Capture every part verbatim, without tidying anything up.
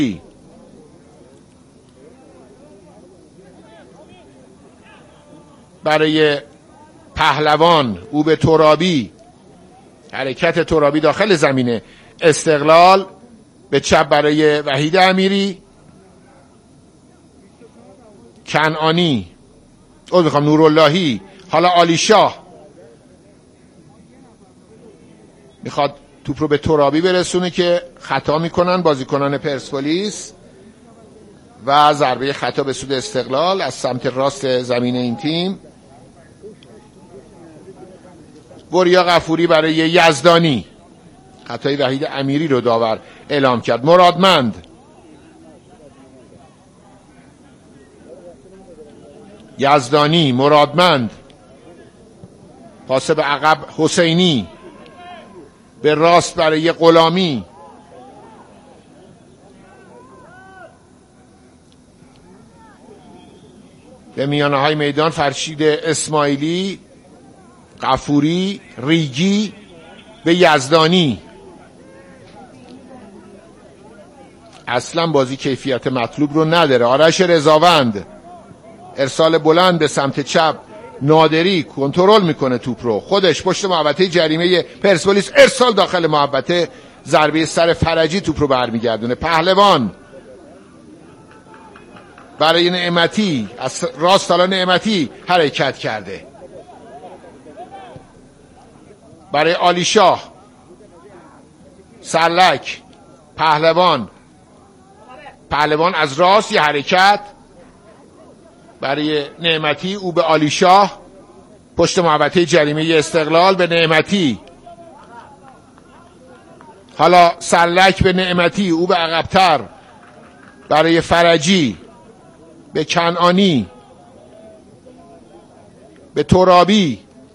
برای پهلوان او به ترابی، حرکت ترابی داخل زمین استقلال، به چپ برای وحید امیری، کنعانی او میخوام نوراللهی، حالا عالی شاه میخواد توپ رو به ترابی برسونه که خطا میکنن بازیکنان پرسپولیس و ضربه خطا به سود استقلال از سمت راست زمین این تیم. وریا غفوری برای یزدانی، خطای وحید امیری رو داور اعلام کرد. مرادمند، یزدانی، مرادمند، پاس به عقب حسینی، به راست برای غلامی، به میانه های میدان فرشید اسماعیلی، غفوری، ریگی، به یزدانی. اصلا بازی کیفیت مطلوب رو نداره. آرش رضاوند، ارسال بلند به سمت چپ، نادری کنترل میکنه توپ رو، خودش پشت محوطه جریمه پرسپولیس، ارسال داخل محوطه، ضربه سر فرجی توپ رو برمیگردونه. پهلوان برای نعمتی، از راست حالا نعمتی حرکت کرده برای عالی شاه، سرلک، پهلوان، پهلوان از راست یه حرکت برای نعمتی، او به عالی شاه، پشت محوطه جریمه استقلال به نعمتی، حالا سرلک به نعمتی، او به عقبتر برای فرجی، به کنعانی، به ترابی،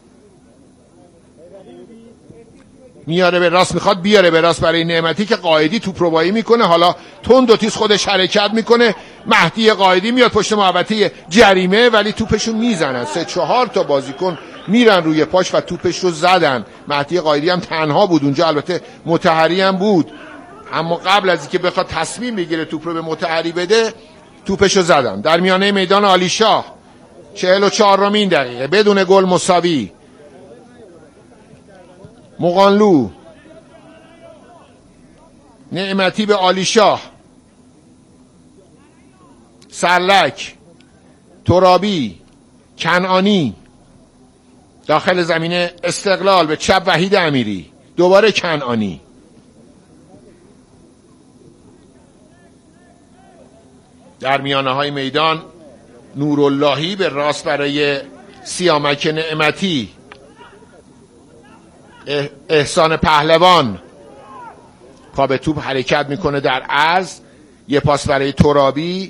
میاره به راست، میخواد بیاره به راست برای نعمتی که قائدی توپ رو بایی میکنه، حالا تند و تیز خودش حرکت میکنه. مهدی قائدی میاد پشت محوطه جریمه ولی توپشون میزنن، سه چهار تا بازیکن میرن روی پاش و توپش رو زدن. مهدی قائدی هم تنها بود اونجا، البته مطهری هم بود، اما قبل از اینکه بخواد تصمیم بگیره توپ رو به مطهری بده توپش رو زدن. در میانه میدان عالی شاه، چهل و چهارمین دقیقه، بدون گل مساوی. مقانلو، نعمتی به عالی شاه، سرلک، ترابی، کنعانی، داخل زمین استقلال به چپ وحید امیری، دوباره کنعانی، در میانه های میدان نوراللهی به راست برای سیامک نعمتی، احسان پهلوان پا به توپ حرکت میکنه در عرض، یه پاس برای ترابی،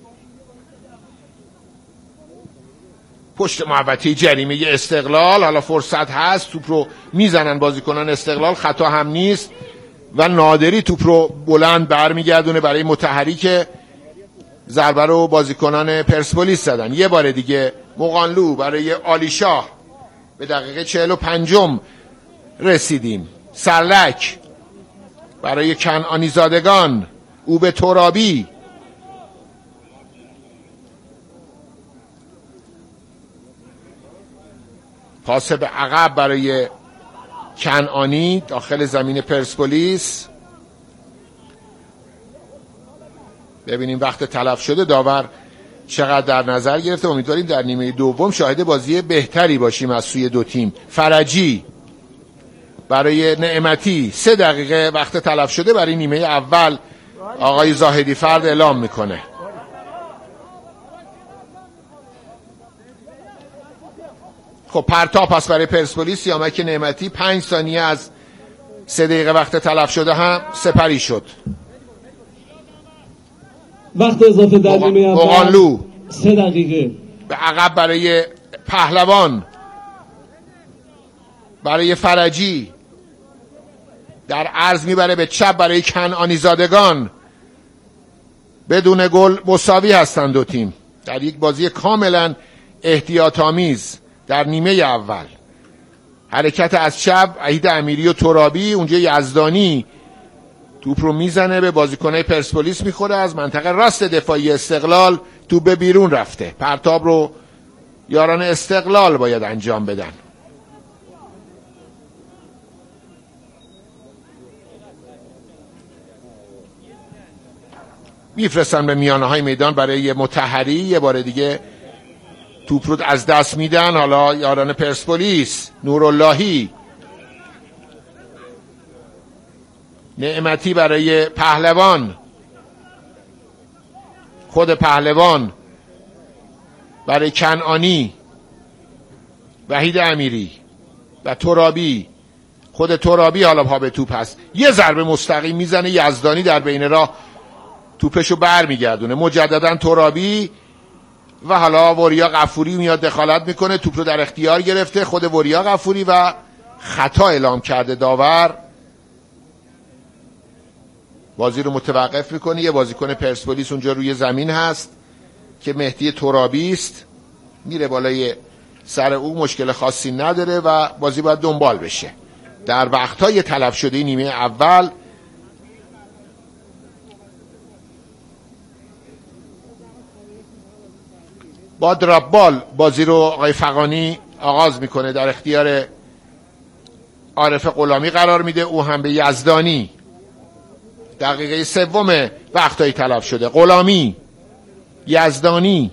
پشت محوطه جریمه استقلال، حالا فرصت هست، توپ رو میزنن بازیکنان استقلال، خطا هم نیست و نادری توپ رو بلند برمیگردونه برای مطهری که ضربه رو بازیکنان پرسپولیس زدن. یه بار دیگه مقانلو برای عالی شاه، به دقیقه چهل و پنجم رسیدیم. سرلک برای کنعانی زادگان، او به ترابی، پاس به عقب برای کنعانی داخل زمین پرسپولیس. ببینیم وقت تلف شده داور چقدر در نظر گرفته. امیدواریم در نیمه دوم شاهد بازی بهتری باشیم از سوی دو تیم. فرجی برای نعمتی، سه دقیقه وقت تلف شده برای نیمه اول آقای زاهدی فرد اعلام میکنه. خب پرتاب پس برای پرسپولیس، سیامک نعمتی پنج ثانیه از سه دقیقه وقت تلف شده هم سپری شد. وقت اضافه در نیمه اول مقانلو سه دقیقه به عقب برای پهلوان، برای فرجی، در عرض میبره به چپ برای کنعانی زادگان. بدون گل مساوی هستند دو تیم در یک بازی کاملا احتیاط‌آمیز. در نیمه اول حرکت از چپ وحید امیری و ترابی، اونجا یزدانی توپ رو میزنه به بازیکنای پرسپولیس میخوره، از منطقه راست دفاعی استقلال توپ به بیرون رفته. پرتاب رو یاران استقلال باید انجام بدن. میفرستن به میانه های میدان برای مطهری. یه بار دیگه توپ رو از دست میدن. حالا یاران پرسپولیس، نوراللهی، نعمتی برای پهلوان، خود پهلوان برای کنعانی، وحید امیری و ترابی. خود ترابی حالا پا به توپ هست، یه ضربه مستقیم میزنه. یزدانی در بین راه توپشو بر میگردونه. مجددا ترابی و حالا وریا غفوری میاد دخالت میکنه. توپ رو در اختیار گرفته خود وریا غفوری و خطا اعلام کرده داور. بازی رو متوقف میکنه. یه بازیکن پرسپولیس اونجا روی زمین هست که مهدی ترابی است، میره بالای سر او، مشکل خاصی نداره و بازی باید دنبال بشه. در وقتهای تلف شده نیمه اول با درابال بازی رو آقای فغانی آغاز میکنه، در اختیار عارف غلامی قرار میده، او هم به یزدانی. دقیقه سوم وقتهای تلف شده. غلامی، یزدانی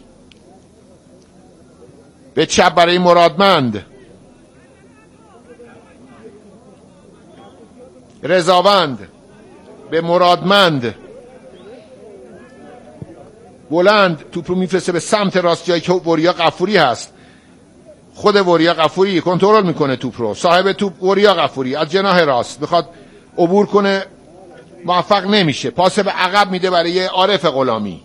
به چپ برای مرادمند، رضاوند به مرادمند، بلند توپ رو میفرسته به سمت راست جایی که وریا غفوری هست. خود وریا غفوری کنترل میکنه توپ رو. صاحب توپ وریا غفوری از جناح راست میخواد عبور کنه، موفق نمیشه. پاس به عقب میده برای عارف غلامی،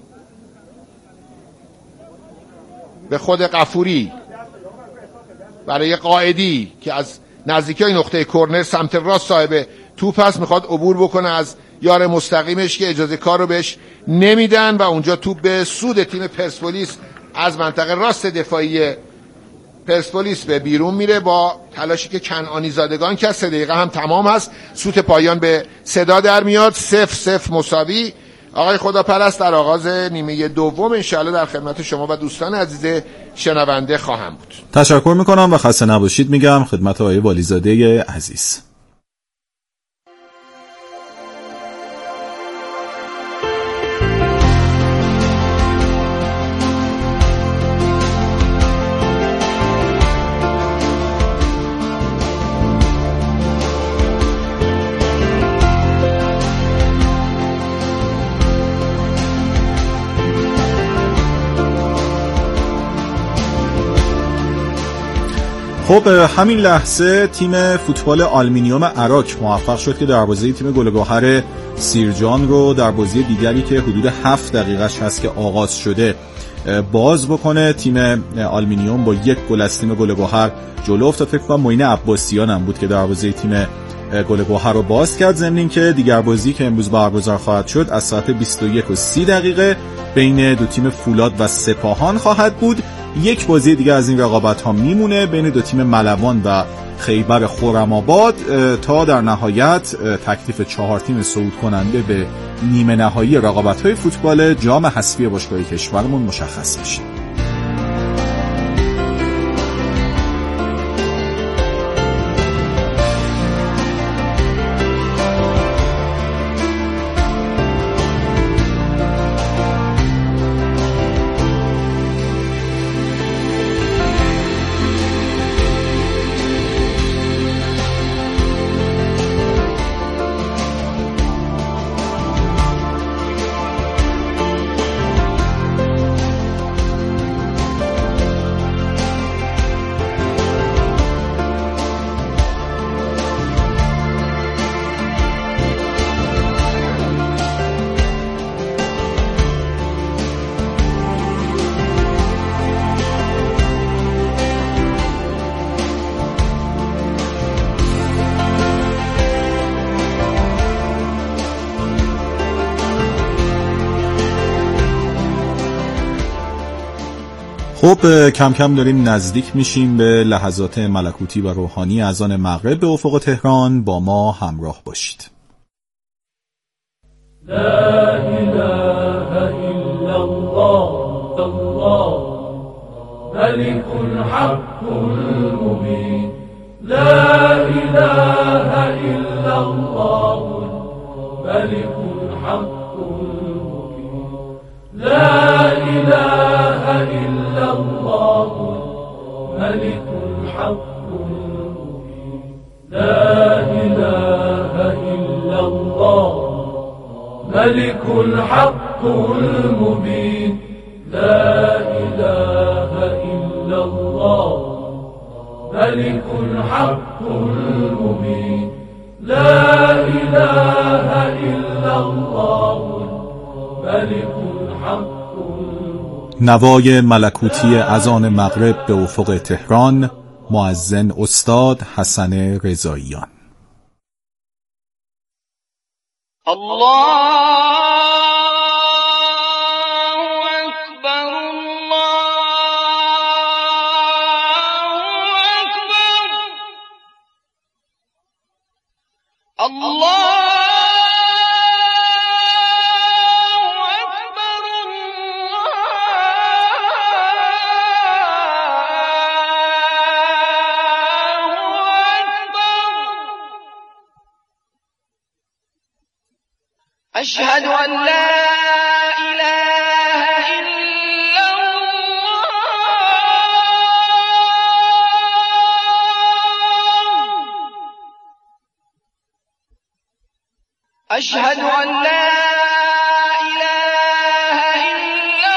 به خود غفوری برای قائدی که از نزدیکی نقطه کرنر سمت راست صاحب توپ هست، میخواد عبور بکنه از یار مستقیمش که اجازه کار رو بهش نمیدن و اونجا توپ به سود تیم پرسپولیس از منطقه راست دفاعی پرسپولیس به بیرون میره با تلاشی که کنعانی زادگان که سه دقیقه هم تمام هست. سوت پایان به صدا در میاد. صفر صفر مساوی. آقای خداپرست در آغاز نیمه دوم انشاءالله در خدمت شما و دوستان عزیز شنونده خواهم بود. تشکر میکنم و خسته نباشید میگم خدمت آقای والیزاده عزیز. خب همین لحظه تیم فوتبال آلومینیوم عراق موفق شد که دروازه تیم گلگهر سیرجان رو در بازی دیگری که حدود هفت دقیقه‌اش هست که آغاز شده باز بکنه. تیم آلومینیوم با یک گل از تیم گلگهر جلو افتاد. فکر کنم معین عباسیان هم بود که دروازه تیم گلگهر رو باز کرد. ضمن اینکه دیگر بازی که امروز برگزار خواهد شد از ساعت بیست و یک و سی دقیقه بین دو تیم فولاد و سپاهان خواهد بود. یک بازی دیگه از این رقابت ها میمونه بین دو تیم ملوان و خیبر خرم‌آباد تا در نهایت تکلیف چهار تیم صعود کننده به نیمه نهایی رقابت های فوتبال جام حذفی باشگاه کشورمون مشخص بشه. خب کم کم داریم نزدیک میشیم به لحظات ملکوتی و روحانی اذان مغرب به افق تهران. با ما همراه باشید. لا إله إلا الله الله ملك الحق المبين لا إله إلا الله ملك الحق المبين لا إله إلا الله ملك الحق المبين لا إله إلا الله ملك الحق المبين لا إله إلا الله ملك الحق المبين لا إله إلا الله ملك الحق المبين. نوای ملکوتی اذان مغرب به افق تهران، مؤذن استاد حسن رضاییان. الله أشهد أن لا إله إلا الله أشهد أن لا إله إلا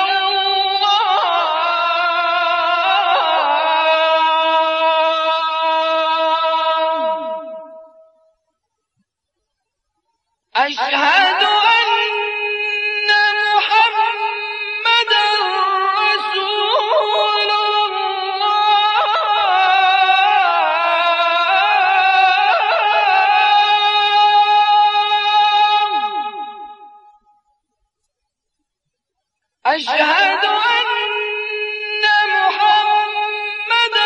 الله أشهد أشهد أن محمدا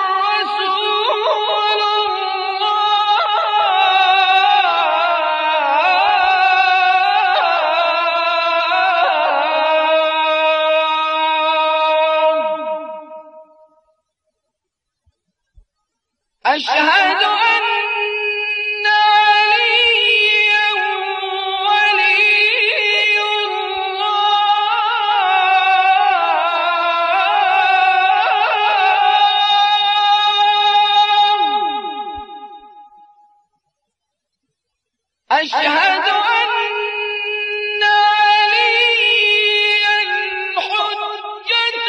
رسول الله أشهد أن عليا ولي أشهد أن عليا حجة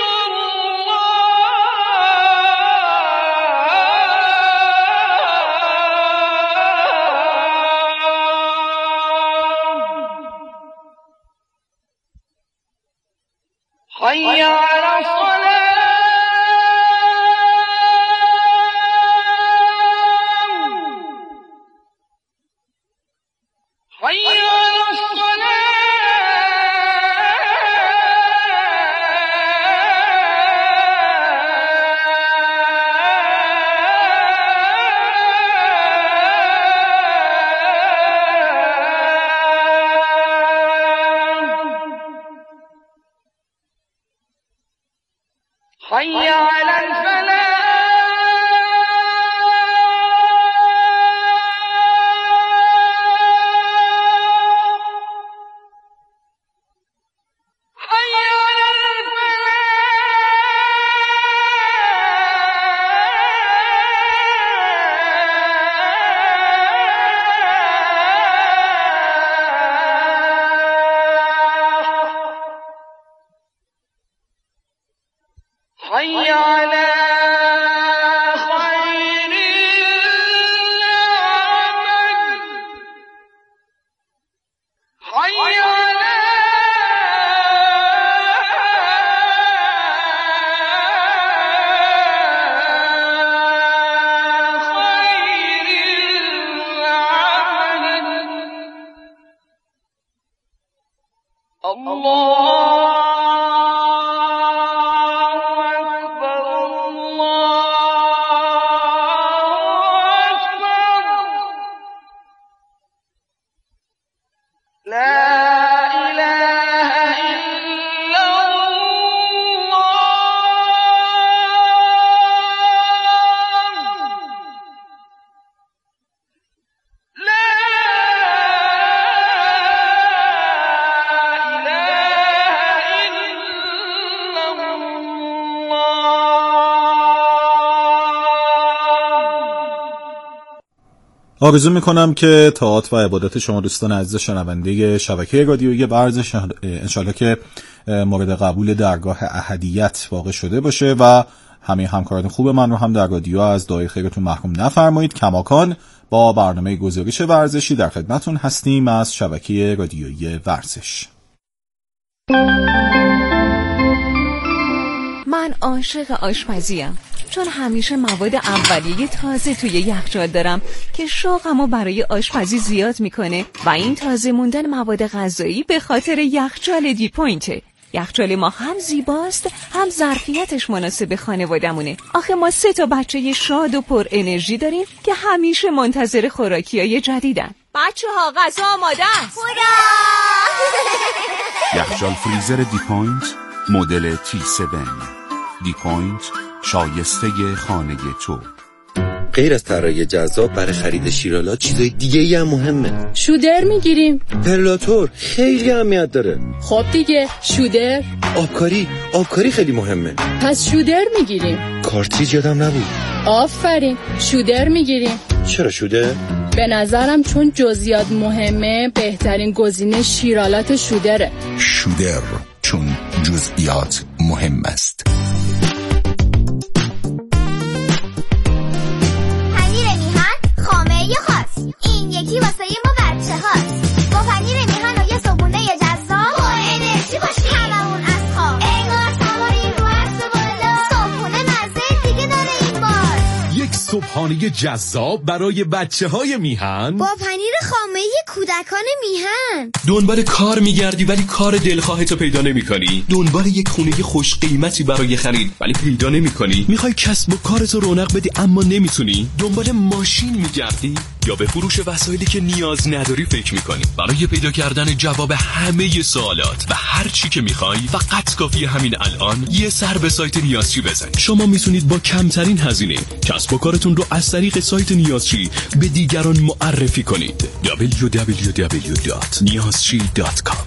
الله حي على الصلاة حي على الصلاة حي على الفلاح حي على خير العمل حي على خير العمل الله لا آرزو میکنم که طاعات و عبادت شما دوستان عزیز شنونده شبکه رادیویی ورزش انشالله که مورد قبول درگاه احدیت واقع شده باشه و همه همکاران خوب من رو هم در رادیو از دعای خیرتون محروم نفرمایید. کماکان با برنامه گزارش ورزشی در خدمتون هستیم از شبکه رادیویی ورزش. من عاشق آشپزیم، چون همیشه مواد اولیه تازه توی یخچال دارم که شوقمو برای آشپزی زیاد میکنه و این تازه موندن مواد غذایی به خاطر یخچال دی پوینته. یخچال ما هم زیباست هم ظرفیتش مناسب خانوادمونه. آخه ما سه تا بچه شاد و پر انرژی داریم که همیشه منتظر خوراکیای جدیدن. بچه ها غذا آماده است. یخچال فریزر دی پوینت مدل تی هفت. دی پوینت شایسته خانه تو. غیر از طراحی جذاب برای خرید شیرالات چیزای دیگه ای هم مهمه. شودر میگیریم. پرلاتور خیلی اهمیت داره. خب دیگه شودر. آبکاری آبکاری خیلی مهمه. پس شودر میگیریم. کارتریج یادم نبود. آفرین شودر میگیریم. چرا شودر؟ به نظرم چون جزئیات مهمه بهترین گزینه شیرالات شودره. شودر چون جزئیات مهم است. این یکی واسه ما بچه هاست. با پنیر میهن و یه صبحونه جذاب با انرژی باشیم هممون از خواب انگار سواریم رو عرض بالا. صبحونه مزه دیگه داره این بار. یک صبحانه جذاب برای بچه های میهن با پنیر خامه کودکان میهن. دنبال کار میگردی ولی کار دلخواهتو پیدا نمی‌کنی؟ دنبال یک خونه خوش قیمتی برای خرید ولی پیدا نمی‌کنی؟ میخوای کسب و کارتو رونق بدی اما نمیتونی؟ دنبال ماشین میگردی؟ یا به فروش وسایلی که نیاز نداری فکر میکنی؟ برای پیدا کردن جواب همه سوالات و هر چی که میخوای فقط کافیه همین الان یه سر به سایت نیازچی بزنید. شما میتونید با کمترین هزینه کسب و کارتون رو از طریق سایت نیازچی به دیگران معرفی کنید. دبلیو دبلیو دبلیو دات نیازچی دات کام.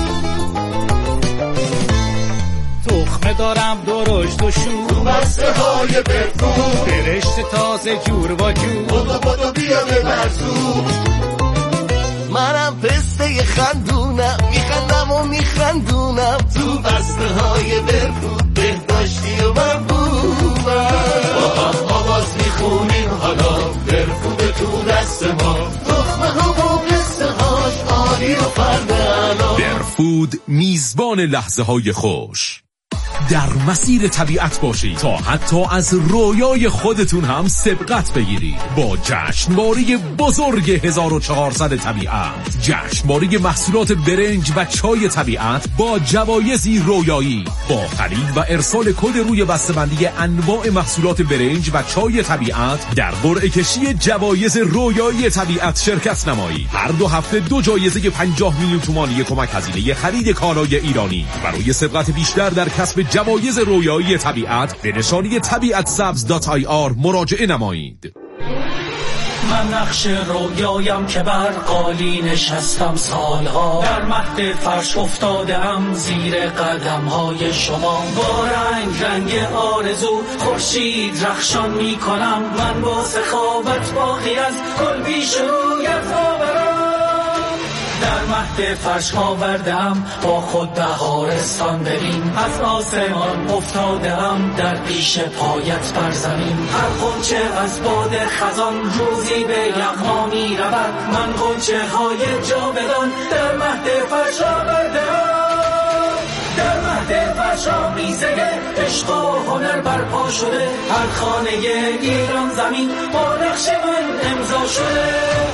تخمه دارم درشت و شور تو بسته های بفرو برشت تازه جور و جور بودو بودو بیا به برزو. منم پسته خندونم میخندم و میخندونم تو بسته های بفرو بهداشتی و مربوبم. با هم آواز میخونیم حالا برفود تو دست ما. تخمه ها و پسته هاش عالی و فرد برفود میزبان لحظه های خوش. در مسیر طبیعت باشید تا حتی از رویای خودتون هم سبقت بگیرید با جشنواره بزرگ هزار و چهارصد طبیعت. جشنواره محصولات برنج و چای طبیعت با جوایزی رویایی. با خرید و ارسال کد روی بسته‌بندی انواع محصولات برنج و چای طبیعت در قرعه کشی جوایز رویایی طبیعت شرکت نمایید. هر دو هفته دو جایزه پنجاه میلیون تومانی کمک هزینه خرید کالای ایرانی. برای سبقت بیشتر در کسب جوایز رویایی طبیعت به نشانی طبیعت سبز دات آی آر مراجعه نمایید. من نقش رویایم که بر قالی نشستم سالها در مهد فرش افتادم زیر قدم های شما. با رنگ رنگ آرزو خورشید رخشان می کنم. من با سخاوت باقی از گل بیشویت آورم. در مهد فرش آوردم با خود بهارستان ببین. از آسمان افتادم در پیش پایت بر زمین. هر غنچه از باد خزان روزی به یغما می رود. من غنچه های جاودان در مهد فرش آوردم. در مهد فرش آمیزه عشق و هنر برپا شده. هر خانه ایران زمین با نقش من امضا شده.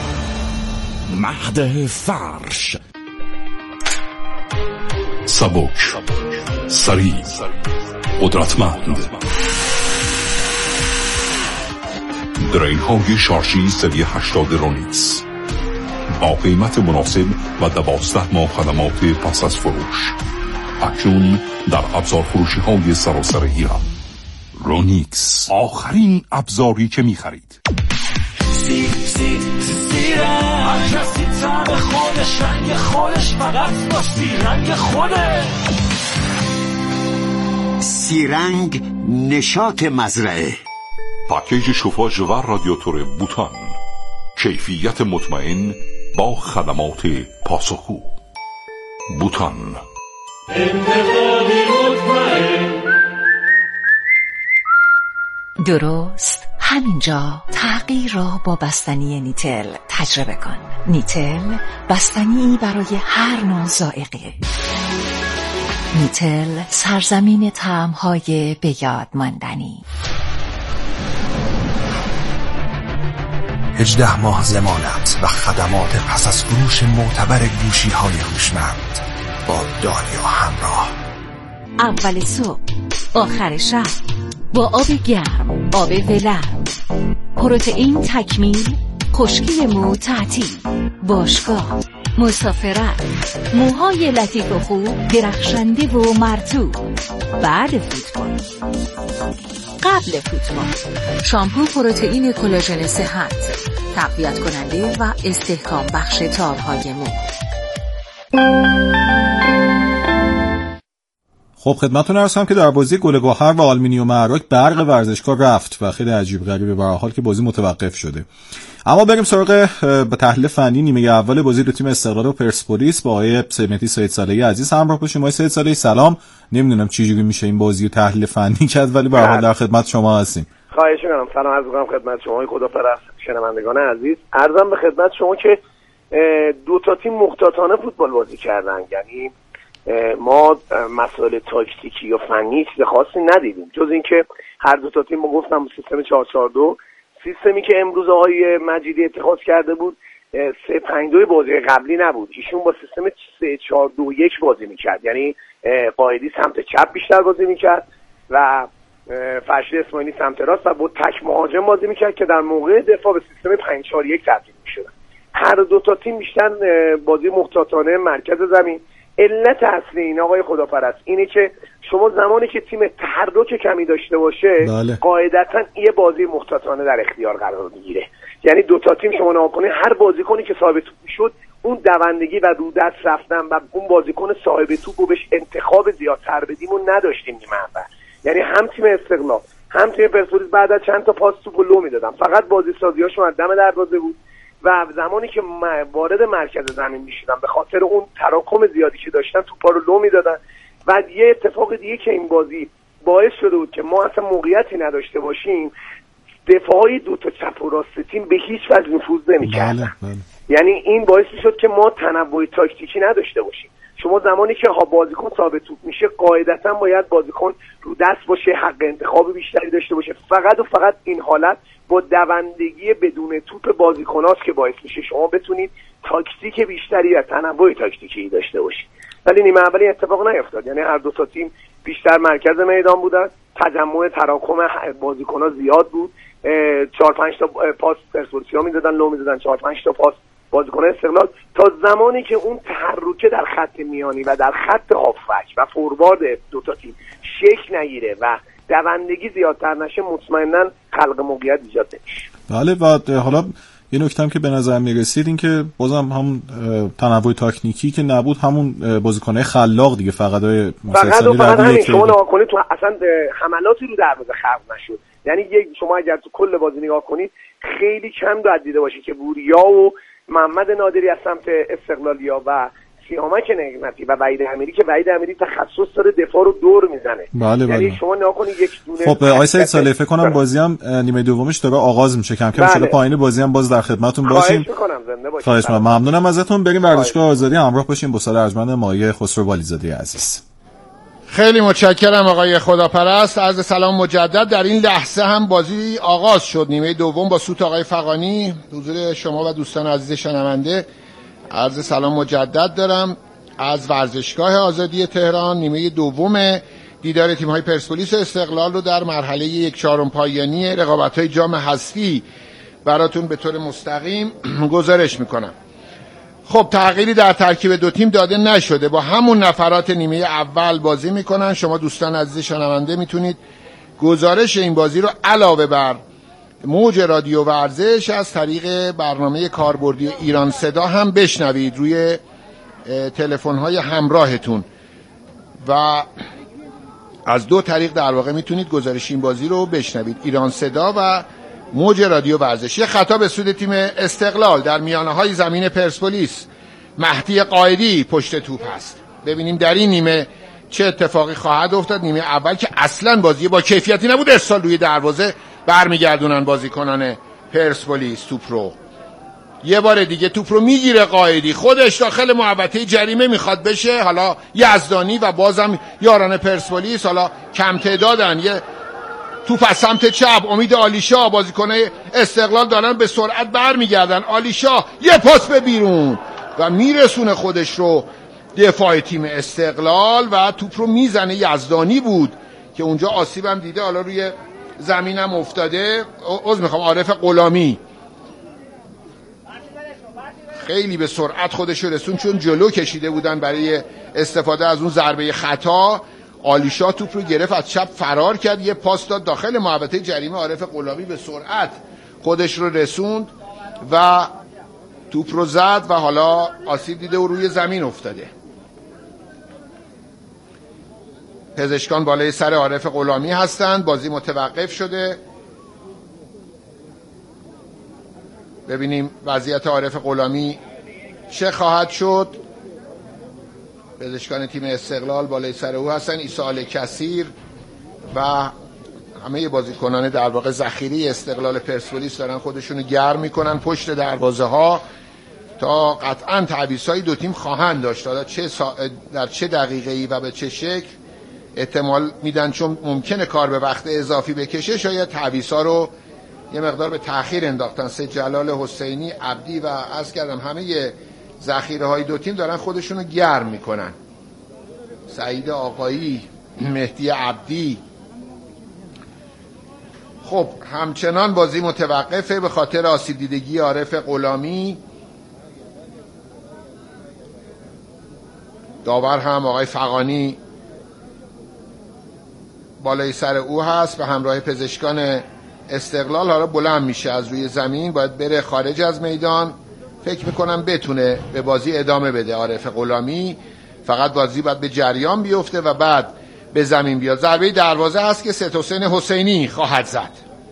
مهد فرش سبک سریع قدرتمند. درین های شارژی سری هشتاد رونیکس با قیمت مناسب و دوازده ماه خدمات پس از فروش. اکنون در ابزار فروشی های سراسر ایران. رونیکس آخرین ابزاری که می خرید. سی سی سیرنگ هر کسی طعم خودش رنگ خودش فقط با سیرنگ خوده. سیرنگ نشاط مزرعه. پاکیج شوفاژ و رادیاتور بوتان. کیفیت مطمئن با خدمات پاسخگو. بوتان، انتخابی مطمئن. درست همینجا تغییر را با بستنی نیتل تجربه کن. نیتل، بستنی برای هر نوع ذائقه. نیتل، سرزمین طعم‌های به یاد ماندنی. هجده ماه ضمانت و خدمات پس از فروش معتبر گوشی‌های هوشمند با داریا همراه. اول صبح، آخر شب، با آب گرم، آب ولرم، پروتئین تکمیل، خشکی مو تعطیل، باشگاه، مسافرت، موهای لطیف و خوب، درخشنده و مرطوب. بعد فوتبال، قبل فوتبال، شامپو پروتئین کلاژن صحت، تقویت کننده و استحکام بخش تارهای مو. خب خدمتتون عرض کنم که در بازی گلگهر و آلومینیوم عراق برق ورزشگاه رفت و خیلی عجیب غریبه، به هر حال که بازی متوقف شده. اما بریم سراغ به تحلیل فنی نیمه اول بازی دو تیم استقلال و پرسپولیس با آقای سیمتی سید صالحی عزیز همراه باشیم. آقای سید صالحی سلام. نمیدونم چه جوری میشه این بازی رو تحلیل فنی کرد، ولی به هر حال در خدمت شما هستیم. خواهش می‌کنم. سلام عرض می‌کنم خدمت شما خداپرست شنوندگان عزیز. عرضم به خدمت شما که دو تا تیم محتاطانه فوتبال بازی کردن، یعنی ما مسائل تاکتیکی یا فنی چیز خاصی ندیدیم جز اینکه هر دو تا تیم ما گفتم سیستم چهار چهار دو، سیستمی که امروز آقای مجیدی اتخاذ کرده بود سه پنج دو بازی قبلی نبود. ایشون با سیستم سه چهار دو یک بازی میکرد، یعنی قائدی سمت چپ بیشتر بازی میکرد و فرشید اسماعیلی سمت راست و با تک مهاجم بازی میکرد که در موقع دفاع به سیستم پنج چهار یک تبدیل میشد. هر دو تا تیم بیشتر بازی محتاطانه مرکز زمین. علت اصلی این آقای خداپرست اینه که شما زمانی که تیم تحرک کمی داشته باشه بله. قاعدتا یه بازی محتاطانه در اختیار قرار میگیره. یعنی دو تا تیم شما نگاه کنید، هر بازیکنی که صاحب توپ میشد اون دوندگی و رو دست رفتن و اون بازیکن صاحب توپ رو بهش انتخاب زیادتر بدیم و نداشتیم نیمه اول. یعنی هم تیم استقلال هم تیم پرسپولیس بعد از چند تا پاس توپ لو میدادن، فقط بازی سازیاشون از دم دروازه بود و زمانی که وارد مرکز زمین میشدن به خاطر اون تراکم زیادی که داشتن توپا رو لو میدادن. و یه اتفاق دیگه که این بازی باعث شده بود که ما اصلا موقعیتی نداشته باشیم، دفاعی دو تا چپ و راست تیم به هیچ وجه نفوذ نمی‌کردن. بله، بله. یعنی این باعث شد که ما تنوع تاکتیکی نداشته باشیم. شما زمانی که ها بازیکن ثابت توپ میشه قاعدتا باید بازیکن رو دست باشه، حق انتخاب بیشتری داشته باشه. فقط و فقط این حالت با دوندگی بدون توپ بازیکناست که باعث میشه شما بتونید تاکتیک بیشتری و تنوع تاکتیکی داشته باشید. ولی نیمه اولی اتفاق نیفتاد، یعنی هر دو تا تیم بیشتر مرکز میدان بودن، تجمع تراکم بازیکن‌ها زیاد بود، چهار پنج تا پاس پرسپولیسیا میدادن، لو میدادن، چهار پنج تا پاس بازیکن استقلال، تا زمانی که اون تحرک در خط میانی و در خط هافبک و فوروارد دو تا تیم شکل نگیره و دوندگی زیادتر نشه، مطمئنا خلق موقعیت ایجاد نمیشه. بله. و حالا یه نکته هم که به نظر میرسید این که بازم هم تنوع تاکتیکی که نبود، همون بازیکن‌های خلاق دیگه، فقط های فقط و فقط همین شما نگاه کنید تو اصلا حملاتی رو دروازه خلق نشد. یعنی یک شما اگر تو کل بازی نگاه کنید خیلی کم داد دیده باشید که بوریا و محمد نادری از سمت استقلالیا و سیامک نعمتی و وحید امیری که وحید امیری تخصص داره دفاع رو دور میزنه. بله بله. یعنی شما نگاه کنید یک دونه. خب آقای سید صالحی فکر کنم بازی هم نیمه دومش داره آغاز میشه، کم کم شده پایین بازی هم باز در خدمتتون باشیم. خواهش می‌کنم زنده باشید. خواهش می‌کنم. ممنونم ازتون. بریم ورزشگاه آزادی همراه باشیم با سال ارجمند مایه خسرو والیزاده عزیز. خیلی متشکرم آقای خداپرست. عرض سلام مجدد. در این لحظه هم بازی آغاز شد، نیمه دوم با سوت آقای فغانی. حضور شما و دوستان عزیز شنونده عرض سلام مجدد دارم از ورزشگاه آزادی تهران. نیمه دوم دیدار تیم‌های پرسپولیس و استقلال رو در مرحله یک چهارم پایانی رقابت‌های جام حذفی براتون به طور مستقیم گزارش میکنم. خب تغییری در ترکیب دو تیم داده نشده، با همون نفرات نیمه اول بازی میکنن. شما دوستان عزیز شنونده میتونید گزارش این بازی رو علاوه بر موج رادیو ورزش از طریق برنامه کاربردی ایران صدا هم بشنوید روی تلفن‌های همراهتون و از دو طریق در واقع میتونید گزارش این بازی رو بشنوید، ایران صدا و موج رادیو ورزش. یه خطا به سود تیم استقلال در میانه های زمین پرسپولیس. مهدی قائدی پشت توپ هست. ببینیم در این نیمه چه اتفاقی خواهد افتاد. نیمه اول که اصلا بازی با کیفیتی نبود، ارسال روی دروازه برمیگردونن بازیکنان پرسپولیس توپ رو. یه بار دیگه توپ رو میگیره قائدی، خودش داخل محوطه جریمه میخواد بشه. حالا یزدانی و بازم یاران پرسپولیس حالا کم تعدادن. یه توپ از سمت چپ، امید عالیشاه، بازیکنای استقلال دارن به سرعت برمیگردن. عالیشاه یه پاس به بیرون و میرسونه خودش رو دفاع تیم استقلال و توپ رو میزنه. یزدانی بود که اونجا آسیبم دیده، حالا روی زمینم افتاده. عذر میخوام، عارف غلامی خیلی به سرعت خودش رو رسون چون جلو کشیده بودن برای استفاده از اون ضربه خطا. عالیشاه توپ رو گرفت، از چپ فرار کرد، یه پاس داد داخل محوطه جریمه. عارف غلامی به سرعت خودش رو رسوند و توپ رو زد و حالا آسیب دیده و روی زمین افتاده. پزشکان بالای سر عارف غلامی هستند. بازی متوقف شده. ببینیم وضعیت عارف غلامی چه خواهد شد. پزشکان تیم استقلال بالای سر او هستن. عیسی آل کثیر و همه بازیکنان در واقع ذخیره استقلال پرسپولیس دارن خودشونو گرم میکنن پشت دروازه ها تا قطعا تعویض‌های دو تیم خواهند داشت. حالا چه سا... در چه دقیقه‌ای و به چه شکل احتمال میدن، چون ممکنه کار به وقت اضافی بکشه، شاید تعویض‌ها رو یه مقدار به تأخیر انداختن. سه جلال حسینی، عبدی و عرض کردم همه ذخیره های دو تیم دارن خودشونو گرم میکنن. سعید آقایی، مهدی عبدی. خب همچنان بازی متوقفه به خاطر آسیب دیدگی عارف غلامی. داور هم آقای فغانی بالای سر او هست به همراه پزشکان استقلال. حالا بلند میشه از روی زمین، باید بره خارج از میدان. فکر میکنم بتونه به بازی ادامه بده عارف غلامی، فقط بازی باید به جریان بیفته و بعد به زمین بیاد. ضربه دروازه هست که سید حسین حسینی خواهد زد.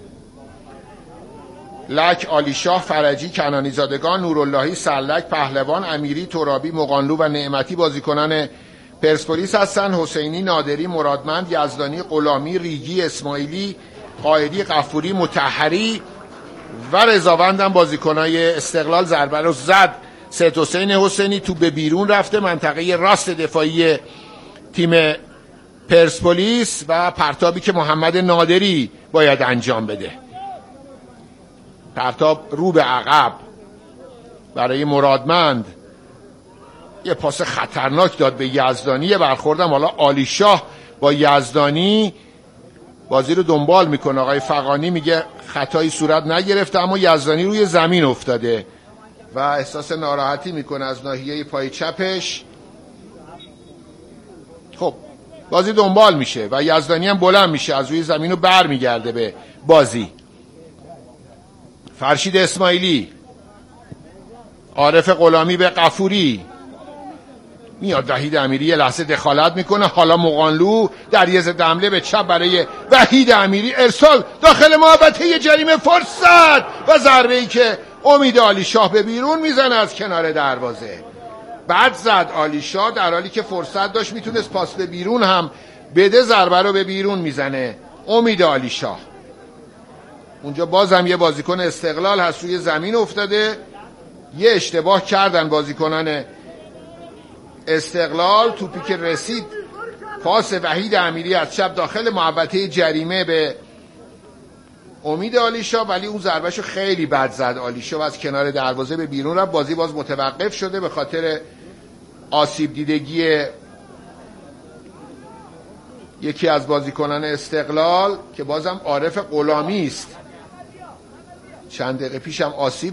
لک، عالیشاه، فرجی، کنانی زادگان، نوراللهی، سرلک، پهلوان، امیری، ترابی، مقانلو و نعمتی بازیکنان پرسپولیس هستن. حسینی، نادری، مرادمند، یزدانی، غلامی، ریگی، اسماعیلی، قائدی، غفوری، مطهری و رضاوند هم بازیکنای استقلال. ضربه رو زد سید حسین حسینی، تو به بیرون رفته منطقه راست دفاعی تیم پرسپولیس و پرتابی که محمد نادری باید انجام بده. پرتاب رو به عقب برای مرادمند، یه پاس خطرناک داد به یزدانی. برخوردم حالا عالیشاه با یزدانی بازی رو دنبال میکنه. آقای فغانی میگه خطایی صورت نگرفته اما یزدانی روی زمین افتاده و احساس ناراحتی میکنه از ناحیه پای چپش. خب بازی دنبال میشه و یزدانی هم بلند میشه از روی زمین و بر میگرده به بازی. فرشید اسماعیلی، عارف غلامی به غفوری، میاد وحید امیری یه لحظه دخالت میکنه. حالا مقانلو در یه ضد حمله به چپ برای وحید امیری، ارسال داخل محوطه جریمه، فرصت و ضربه ای که امید عالیشاه به بیرون میزنه از کنار دروازه. بعد زد عالیشاه در حالی که فرصت داشت، میتونست پاس به بیرون هم بده، ضربه رو به بیرون میزنه امید عالیشاه. اونجا بازم یه بازیکن استقلال هست روی زمین افتاده. یه اشتباه کردن بازیکنان استقلال. توپی که رسید پاس وحید امیری از چپ داخل محوطه جریمه به امید عالیشاه، ولی اون ضربهشو خیلی بد زد عالیشاه و از کنار دروازه به بیرون رفت. بازی باز متوقف شده به خاطر آسیب دیدگی یکی از بازیکنان استقلال که بازم عارف غلامی است. چند دقیقه پیشم آسیب